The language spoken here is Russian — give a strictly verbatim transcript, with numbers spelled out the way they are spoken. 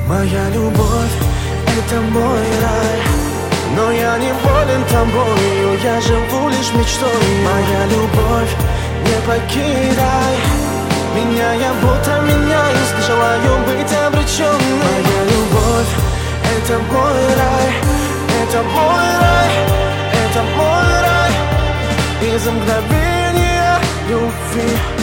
Моя любовь — это мой рай, но я не болен тобою, я живу лишь мечтой. Моя любовь, не покидай меня, я будто меняюсь, не желаю быть обреченным. Моя любовь — это мой рай, это мой рай, это мой рай. Из мгновения любви